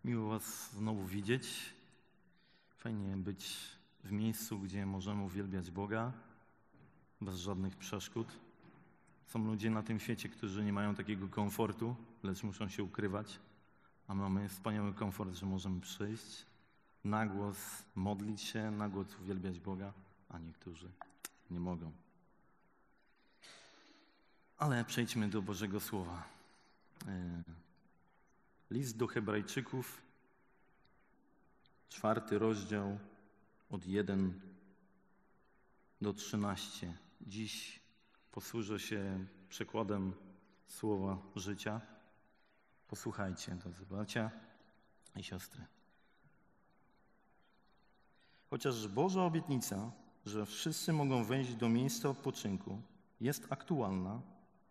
Miło Was znowu widzieć. Fajnie być w miejscu, gdzie możemy uwielbiać Boga bez żadnych przeszkód. Są ludzie na tym świecie, którzy nie mają takiego komfortu, lecz muszą się ukrywać, a mamy wspaniały komfort, że możemy przyjść, na głos modlić się, na głos uwielbiać Boga, a niektórzy nie mogą. Ale przejdźmy do Bożego Słowa. List do Hebrajczyków, 4 rozdział, od 1 do 13. Dziś posłużę się przekładem Słowa Życia. Posłuchajcie, drodzy bracia i siostry. Chociaż Boża obietnica, że wszyscy mogą wejść do miejsca odpoczynku, jest aktualna,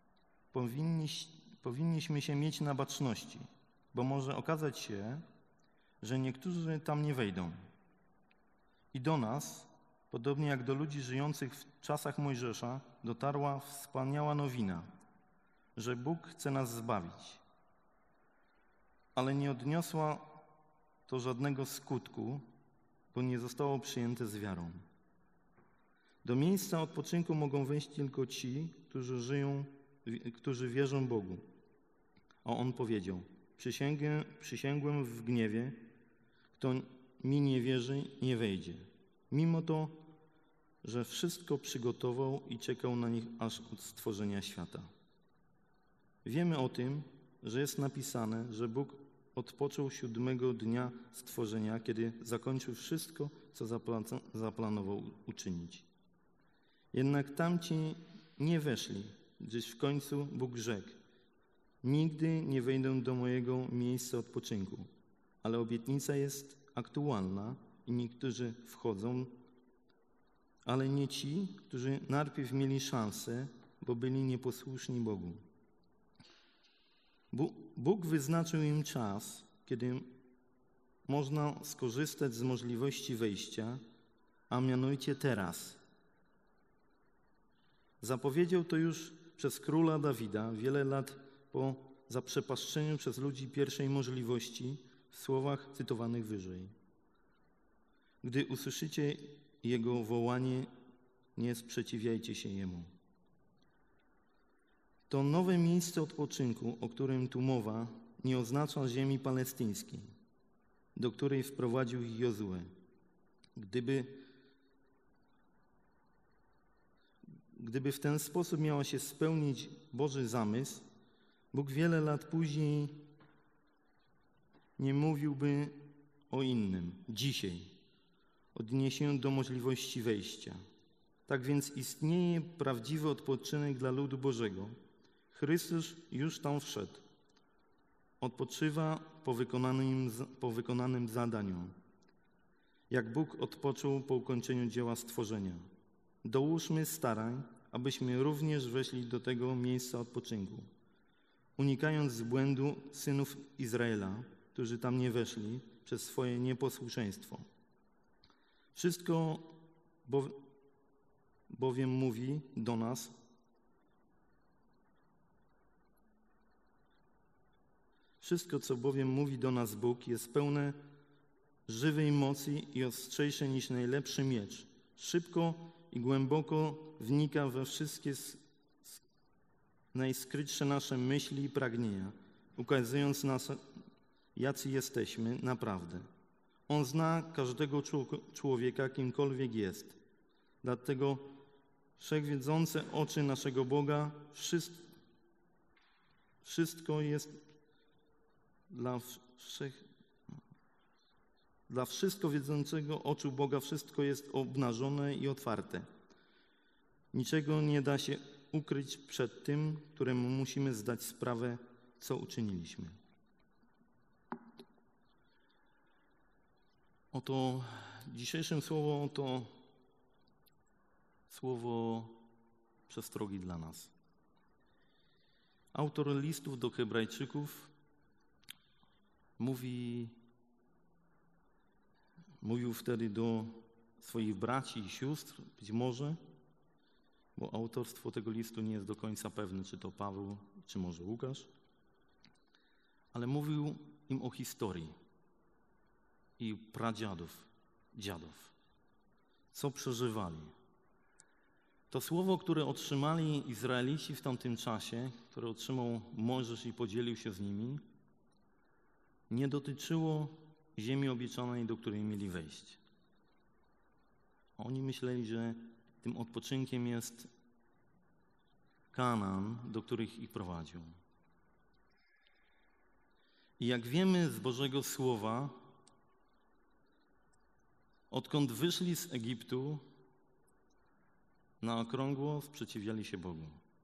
powinniśmy się mieć na baczności, bo może okazać się, że niektórzy tam nie wejdą. I do nas, podobnie jak do ludzi żyjących w czasach Mojżesza, dotarła wspaniała nowina, że Bóg chce nas zbawić. Ale nie odniosła to żadnego skutku, bo nie zostało przyjęte z wiarą. Do miejsca odpoczynku mogą wejść tylko ci, którzy wierzą Bogu. A On powiedział: przysięgłem w gniewie, kto mi nie wierzy, nie wejdzie. Mimo to, że wszystko przygotował i czekał na nich aż od stworzenia świata. Wiemy o tym, że jest napisane, że Bóg odpoczął 7 dnia stworzenia, kiedy zakończył wszystko, co zaplanował uczynić. Jednak tamci nie weszli, gdyż w końcu Bóg rzekł: nigdy nie wejdę do mojego miejsca odpoczynku. Ale obietnica jest aktualna i niektórzy wchodzą, ale nie ci, którzy najpierw mieli szansę, bo byli nieposłuszni Bogu. Bóg wyznaczył im czas, kiedy można skorzystać z możliwości wejścia, a mianowicie teraz. Zapowiedział to już przez króla Dawida wiele lat po zaprzepaszczeniu przez ludzi pierwszej możliwości w słowach cytowanych wyżej. Gdy usłyszycie Jego wołanie, nie sprzeciwiajcie się Jemu. To nowe miejsce odpoczynku, o którym tu mowa, nie oznacza ziemi palestyńskiej, do której wprowadził ich Jozue. Gdyby w ten sposób miała się spełnić Boży zamysł, Bóg wiele lat później nie mówiłby o innym, dzisiaj, odniesieniu do możliwości wejścia. Tak więc istnieje prawdziwy odpoczynek dla ludu Bożego. Chrystus już tam wszedł. Odpoczywa po wykonanym zadaniu. Jak Bóg odpoczął po ukończeniu dzieła stworzenia. Dołóżmy starań, abyśmy również weszli do tego miejsca odpoczynku, unikając błędu synów Izraela, którzy tam nie weszli przez swoje nieposłuszeństwo. Wszystko bowiem mówi do nas, co bowiem mówi do nas Bóg, jest pełne żywej mocy i ostrzejsze niż najlepszy miecz. Szybko i głęboko wnika we wszystkie najskrytsze nasze myśli i pragnienia, ukazując nas, jacy jesteśmy naprawdę. On zna każdego człowieka, kimkolwiek jest. Dlatego wszechwiedzące oczy naszego Boga, wszystko jest dla wszystko wiedzącego oczu Boga wszystko jest obnażone i otwarte. Niczego nie da się ukryć przed tym, któremu musimy zdać sprawę, co uczyniliśmy. Oto dzisiejszym słowo to słowo przestrogi dla nas. Autor listów do Hebrajczyków mówił wtedy do swoich braci i sióstr, być może, bo autorstwo tego listu nie jest do końca pewne, czy to Paweł, czy może Łukasz, ale mówił im o historii. i pradziadów, dziadów. Co przeżywali. To słowo, które otrzymali Izraelici w tamtym czasie, które otrzymał Mojżesz i podzielił się z nimi, nie dotyczyło ziemi obiecanej, do której mieli wejść. Oni myśleli, że tym odpoczynkiem jest Kanaan, do których ich prowadził. I jak wiemy z Bożego Słowa, odkąd wyszli z Egiptu, na okrągło sprzeciwiali się Bogu.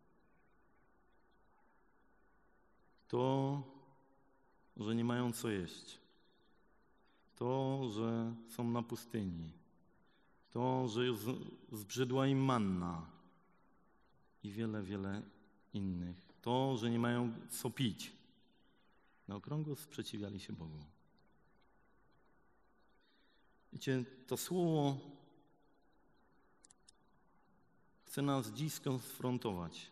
To, że nie mają co jeść. To, że są na pustyni. To, że zbrzydła im manna. I wiele, wiele innych. To, że nie mają co pić. Na okrągło sprzeciwiali się Bogu. Wiecie, to słowo chce nas dziś skonfrontować,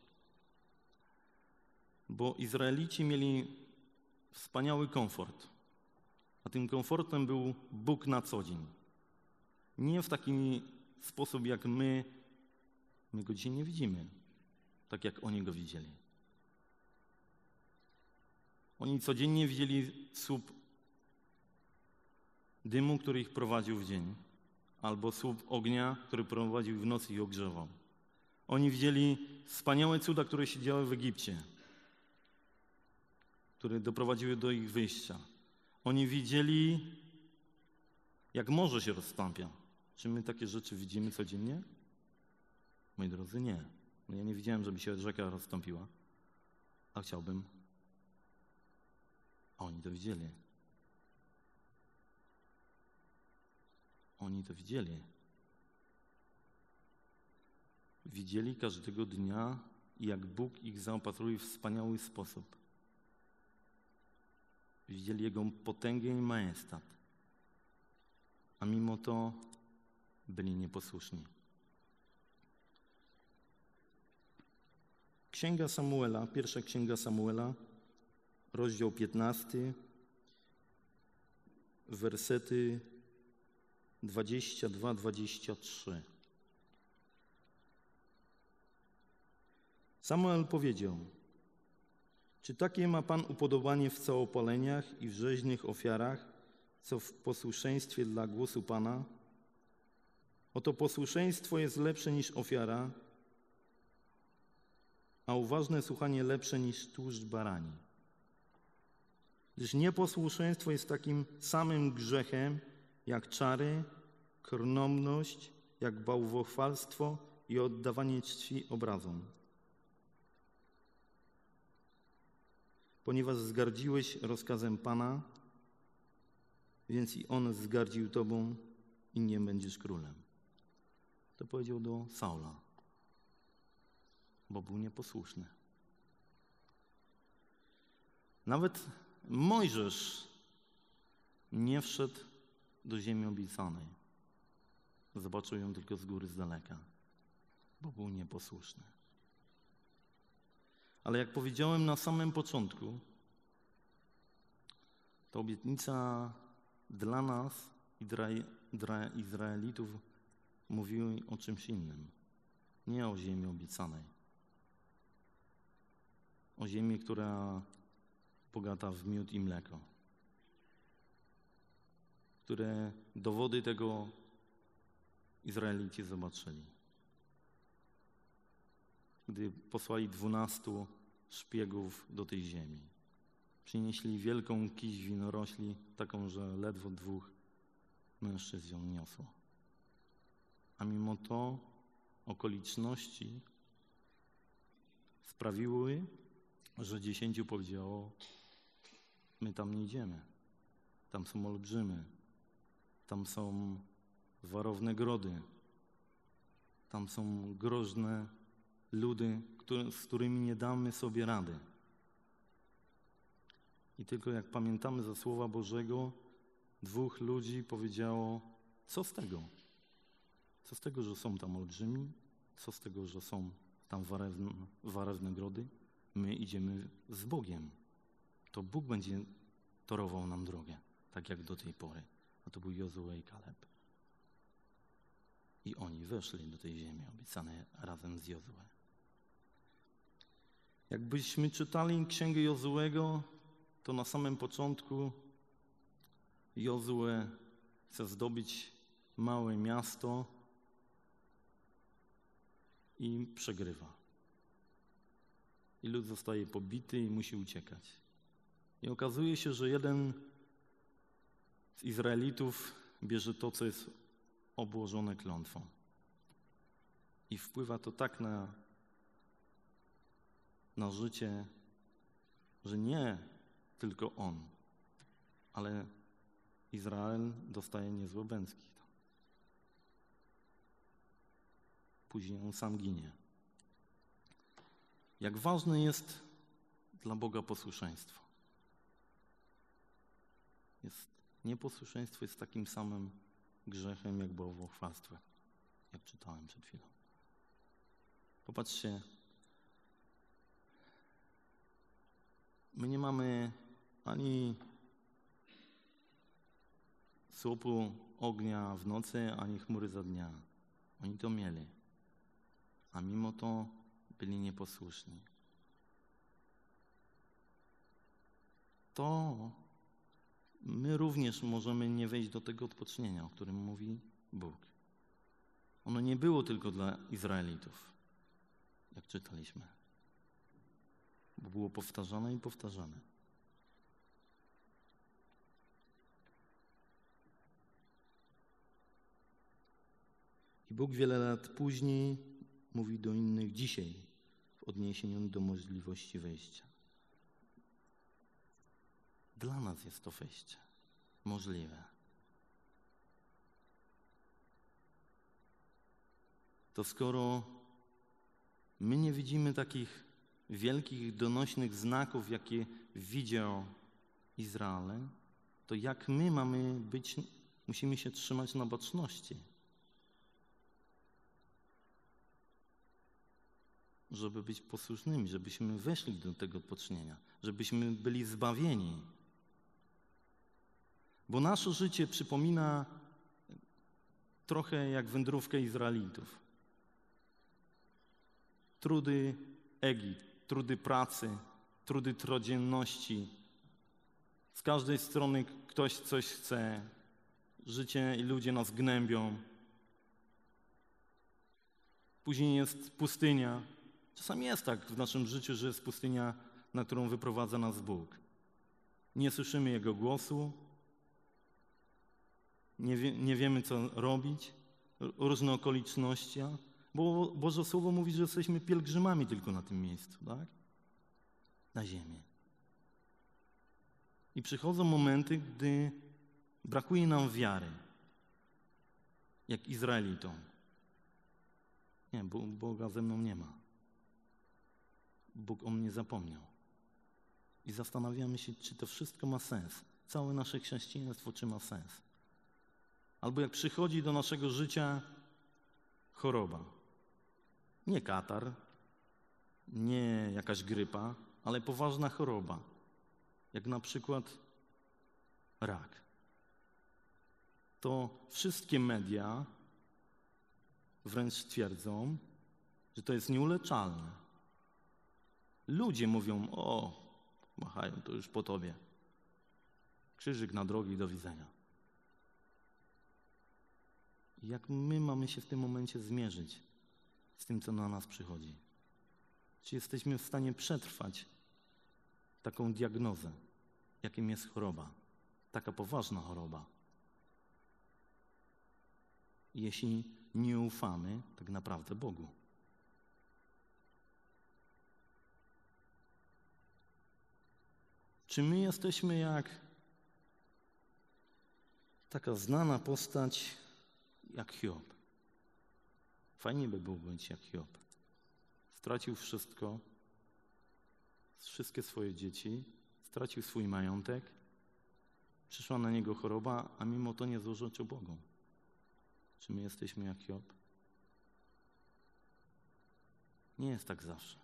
bo Izraelici mieli wspaniały komfort, a tym komfortem był Bóg na co dzień. Nie w taki sposób, jak my go dzisiaj nie widzimy, tak jak oni go widzieli. Oni codziennie widzieli słup dymu, który ich prowadził w dzień, albo słup ognia, który prowadził w nocy i ogrzewał. Oni widzieli wspaniałe cuda, które się działy w Egipcie, które doprowadziły do ich wyjścia. Oni widzieli, jak morze się rozstąpia. Czy my takie rzeczy widzimy codziennie? Moi drodzy, nie. No ja nie widziałem, żeby się rzeka rozstąpiła, a chciałbym. A oni to widzieli. Oni to widzieli. Widzieli każdego dnia, jak Bóg ich zaopatruje w wspaniały sposób. Widzieli Jego potęgę i majestat. A mimo to byli nieposłuszni. Księga Samuela, pierwsza księga Samuela, rozdział 15, wersety 22-23. Samuel powiedział: czy takie ma Pan upodobanie w całopaleniach i w rzeźnych ofiarach, co w posłuszeństwie dla głosu Pana? Oto posłuszeństwo jest lepsze niż ofiara, a uważne słuchanie lepsze niż tłuszcz barani. Gdyż nieposłuszeństwo jest takim samym grzechem, jak czary, krnąbność, jak bałwochwalstwo i oddawanie czci obrazom. Ponieważ zgardziłeś rozkazem Pana, więc i On zgardził Tobą i nie będziesz królem. To powiedział do Saula, bo był nieposłuszny. Nawet Mojżesz nie wszedł do ziemi obiecanej. Zobaczył ją tylko z góry, z daleka, bo był nieposłuszny. Ale jak powiedziałem na samym początku, ta obietnica dla nas i dla Izraelitów mówiła o czymś innym. Nie o ziemi obiecanej. O ziemi, która bogata w miód i mleko. Które dowody tego Izraelici zobaczyli. Gdy posłali 12 szpiegów do tej ziemi. Przynieśli wielką kiść winorośli, taką, że ledwo 2 mężczyzn ją niosło. A mimo to okoliczności sprawiły, że 10 powiedziało: my tam nie idziemy. Tam są olbrzymy. Tam są warowne grody. Tam są groźne ludy, z którymi nie damy sobie rady. I tylko jak pamiętamy ze Słowa Bożego, 2 ludzi powiedziało: co z tego? Co z tego, że są tam olbrzymi? Co z tego, że są tam warewne grody? My idziemy z Bogiem. To Bóg będzie torował nam drogę, tak jak do tej pory. a to był Jozue i Kaleb. I oni weszli do tej ziemi obiecanej razem z Jozue. Jakbyśmy czytali Księgę Jozuego, to na samym początku Jozue chce zdobyć małe miasto i przegrywa. I lud zostaje pobity i musi uciekać. I okazuje się, że jeden z Izraelitów bierze to, co jest obłożone klątwą. I wpływa to tak na życie, że nie tylko on, ale Izrael dostaje niezłe bęcki. Później on sam ginie. Jak ważne jest dla Boga posłuszeństwo. Nieposłuszeństwo jest takim samym grzechem jak bałwochwalstwo, jak czytałem przed chwilą. Popatrzcie, my nie mamy ani słupu ognia w nocy, ani chmury za dnia. Oni to mieli, a mimo to byli nieposłuszni. To my również możemy nie wejść do tego odpocznienia, o którym mówi Bóg. Ono nie było tylko dla Izraelitów, jak czytaliśmy, bo było powtarzane i powtarzane. I Bóg wiele lat później mówi do innych dzisiaj w odniesieniu do możliwości wejścia. Dla nas jest to wejście możliwe. To skoro my nie widzimy takich wielkich, donośnych znaków, jakie widział Izrael, to jak my mamy być, musimy się trzymać na baczności, żeby być posłusznymi, żebyśmy weszli do tego odpocznienia, żebyśmy byli zbawieni. Bo nasze życie przypomina trochę jak wędrówkę Izraelitów. Trudy Egipt, trudy pracy, trudy codzienności. Z każdej strony ktoś coś chce. Życie i ludzie nas gnębią. Później jest pustynia. Czasami jest tak w naszym życiu, że jest pustynia, na którą wyprowadza nas Bóg. Nie słyszymy Jego głosu, nie wiemy, co robić, różne okoliczności, bo Boże Słowo mówi, że jesteśmy pielgrzymami tylko na tym miejscu, tak? Na ziemi. I przychodzą momenty, gdy brakuje nam wiary, jak Izraelitom. Nie, bo Boga ze mną nie ma. Bóg o mnie zapomniał. I zastanawiamy się, czy to wszystko ma sens. Całe nasze chrześcijaństwo, czy ma sens. Albo jak przychodzi do naszego życia choroba. Nie katar, nie jakaś grypa, ale poważna choroba. Jak na przykład rak. To wszystkie media wręcz twierdzą, że to jest nieuleczalne. Ludzie mówią, machają, to już po tobie. Krzyżyk na drogi i do widzenia. I jak my mamy się w tym momencie zmierzyć z tym, co na nas przychodzi? Czy jesteśmy w stanie przetrwać taką diagnozę, jakim jest choroba? Taka poważna choroba. Jeśli nie ufamy tak naprawdę Bogu. Czy my jesteśmy jak taka znana postać jak Hiob? Fajnie by było być jak Hiob. Stracił wszystko, wszystkie swoje dzieci, stracił swój majątek, przyszła na niego choroba, a mimo to nie złorzeczył Bogu. Czy my jesteśmy jak Hiob? Nie jest tak zawsze.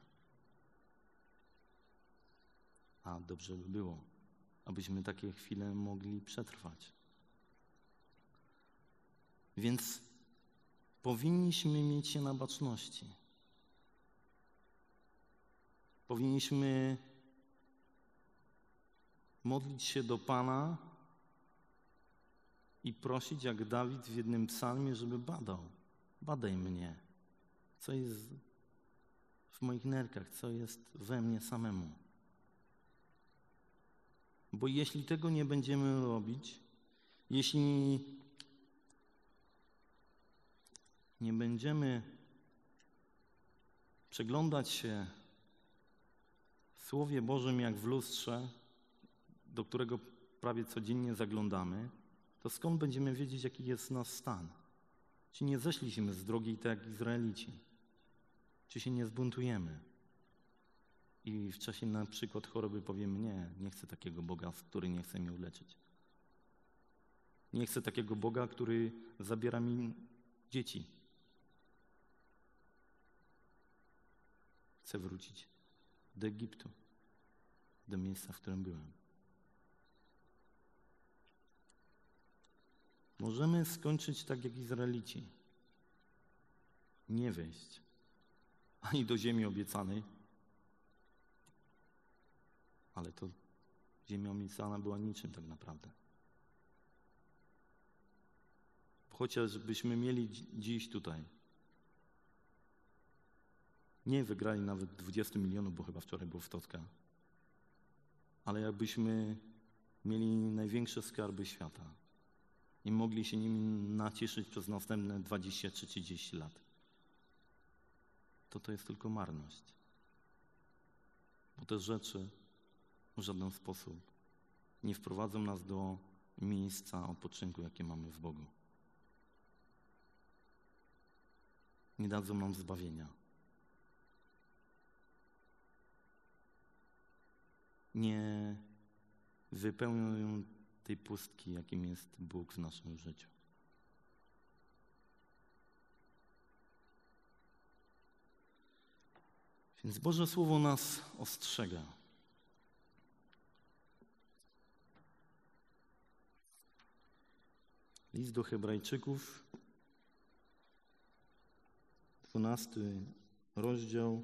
A dobrze by było, abyśmy takie chwile mogli przetrwać. Więc powinniśmy mieć się na baczności. Powinniśmy modlić się do Pana i prosić, jak Dawid w jednym psalmie, żeby badał. Badaj mnie, co jest w moich nerkach, co jest we mnie samemu. Bo jeśli tego nie będziemy robić, jeśli nie będziemy przeglądać się w Słowie Bożym jak w lustrze, do którego prawie codziennie zaglądamy, to skąd będziemy wiedzieć, jaki jest nasz stan? Czy nie zeszliśmy z drogi tak jak Izraelici? Czy się nie zbuntujemy? I w czasie na przykład choroby powiemy, nie chcę takiego Boga, który nie chce mnie uleczyć. Nie chcę takiego Boga, który zabiera mi dzieci. Chcę wrócić do Egiptu, do miejsca, w którym byłem. Możemy skończyć tak jak Izraelici. Nie wejść ani do ziemi obiecanej, ale to ziemia obiecana była niczym tak naprawdę. Chociażbyśmy mieli dziś tutaj, nie wygrali nawet 20 milionów, bo chyba wczoraj było w Totka, ale jakbyśmy mieli największe skarby świata i mogli się nimi nacieszyć przez następne 20 czy 30 lat, to jest tylko marność. Bo te rzeczy w żaden sposób nie wprowadzą nas do miejsca odpoczynku, jakie mamy w Bogu. Nie dadzą nam zbawienia. Nie wypełnią tej pustki, jakim jest Bóg w naszym życiu. Więc Boże Słowo nas ostrzega. List do Hebrajczyków, 12 rozdział,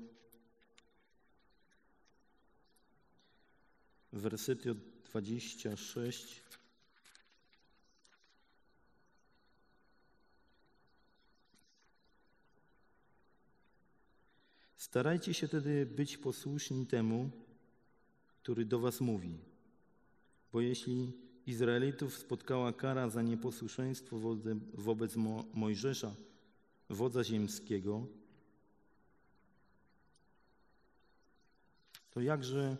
wersety od 26 Starajcie się tedy być posłuszni temu, który do was mówi. Bo jeśli Izraelitów spotkała kara za nieposłuszeństwo wobec Mojżesza, wodza ziemskiego, to jakże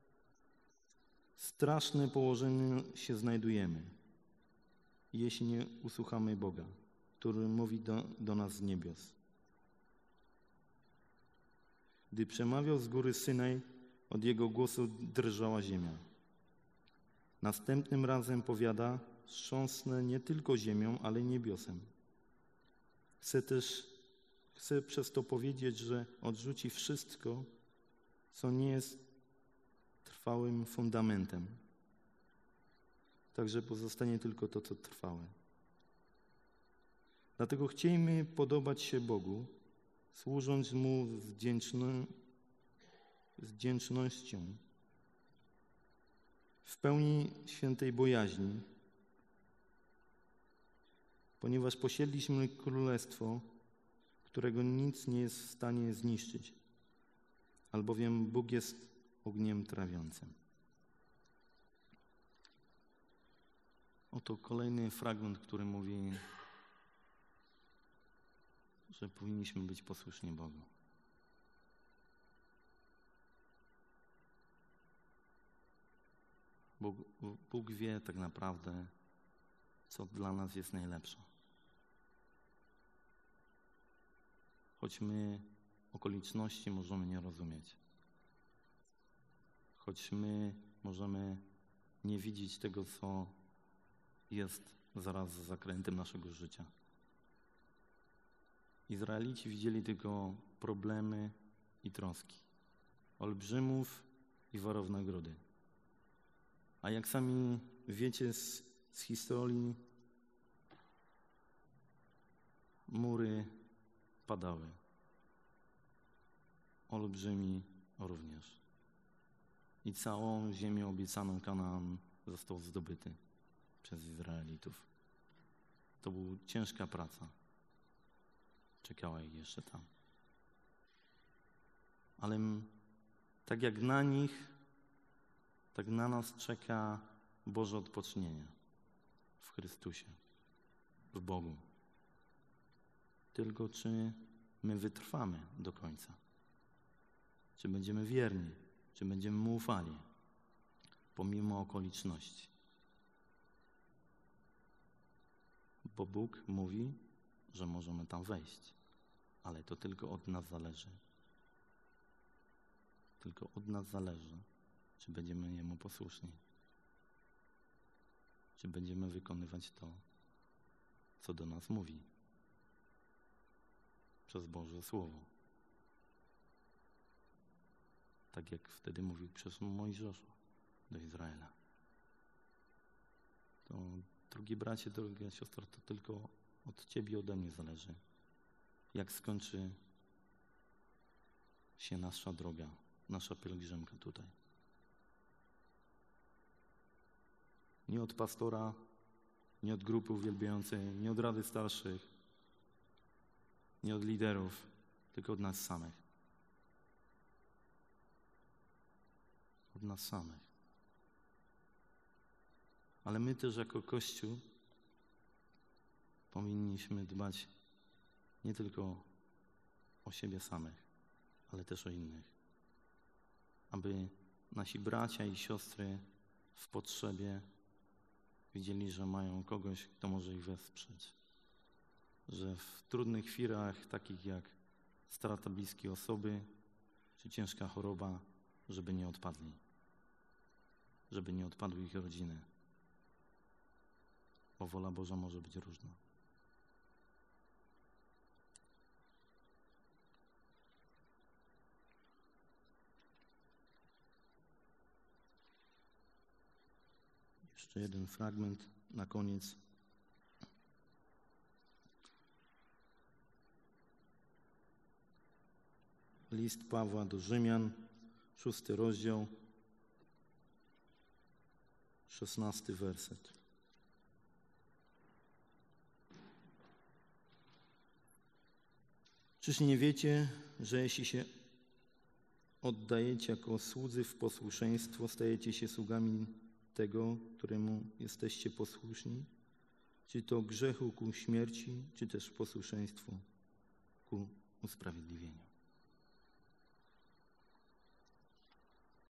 straszne położenie się znajdujemy, jeśli nie usłuchamy Boga, który mówi do nas z niebios. Gdy przemawiał z góry Synaj, od jego głosu drżała ziemia. Następnym razem powiada, wstrząsnę nie tylko ziemią, ale i niebiosem. Chcę przez to powiedzieć, że odrzuci wszystko, co nie jest trwałym fundamentem. Także pozostanie tylko to, co trwałe. Dlatego chciejmy podobać się Bogu, służąc Mu z wdzięcznością, w pełni świętej bojaźni, ponieważ posiedliśmy królestwo, którego nic nie jest w stanie zniszczyć, albowiem Bóg jest ogniem trawiącym. Oto kolejny fragment, który mówi, że powinniśmy być posłuszni Bogu. Bóg wie tak naprawdę, co dla nas jest najlepsze. Choć my okoliczności możemy nie rozumieć. Choć my możemy nie widzieć tego, co jest zaraz za zakrętem naszego życia. Izraelici widzieli tylko problemy i troski, olbrzymów i worów nagrody. A jak sami wiecie z historii, mury padały. Olbrzymi również. I całą ziemię obiecaną Kanaan został zdobyty przez Izraelitów. To była ciężka praca. Czekała ich jeszcze tam. Ale tak jak na nich, tak na nas czeka Boże odpocznienie w Chrystusie, w Bogu. Tylko czy my wytrwamy do końca? Czy będziemy wierni? Czy będziemy Mu ufali? Pomimo okoliczności. Bo Bóg mówi, że możemy tam wejść. Ale to tylko od nas zależy. Tylko od nas zależy, czy będziemy Jemu posłuszni. Czy będziemy wykonywać to, co do nas mówi. Przez Boże Słowo. Tak jak wtedy mówił przez Mojżesza do Izraela. To, drogi bracie, droga siostro, to tylko od Ciebie, ode mnie zależy. Jak skończy się nasza droga, nasza pielgrzymka tutaj. Nie od pastora, nie od grupy uwielbiającej, nie od Rady Starszych, nie od liderów, tylko od nas samych. Od nas samych. Ale my też jako Kościół powinniśmy dbać nie tylko o siebie samych, ale też o innych. Aby nasi bracia i siostry w potrzebie widzieli, że mają kogoś, kto może ich wesprzeć. Że w trudnych chwilach, takich jak strata bliskiej osoby, czy ciężka choroba, żeby nie odpadli. Żeby nie odpadły ich rodziny. Bo wola Boża może być różna. Jeszcze jeden fragment na koniec. List Pawła do Rzymian, 6 rozdział, 16 werset. Czyż nie wiecie, że jeśli się oddajecie jako słudzy w posłuszeństwo, stajecie się sługami tego, któremu jesteście posłuszni? Czy to grzechu ku śmierci, czy też posłuszeństwu ku usprawiedliwieniu?